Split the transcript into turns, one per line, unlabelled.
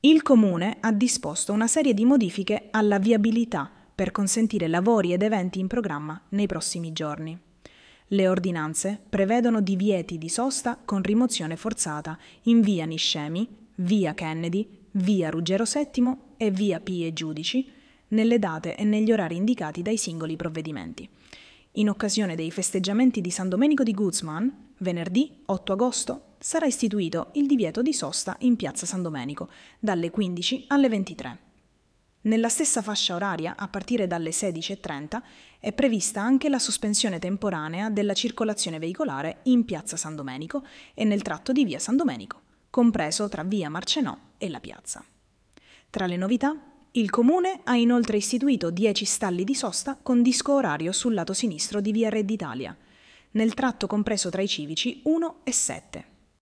Il Comune ha disposto una serie di modifiche alla viabilità per consentire lavori ed eventi in programma nei prossimi giorni. Le ordinanze prevedono divieti di sosta con rimozione forzata in via Niscemi, via Kennedy, via Ruggero VII e via Pie Giudici, nelle date e negli orari indicati dai singoli provvedimenti. In occasione dei festeggiamenti di San Domenico di Guzman, venerdì 8 agosto, sarà istituito il divieto di sosta in piazza San Domenico, dalle 15 alle 23. Nella stessa fascia oraria, a partire dalle 16:30, è prevista anche la sospensione temporanea della circolazione veicolare in piazza San Domenico e nel tratto di via San Domenico, compreso tra via Marcenò e la piazza. Tra le novità, il Comune ha inoltre istituito 10 stalli di sosta con disco orario sul lato sinistro di via Re d'Italia, nel tratto compreso tra i civici 1 e 7.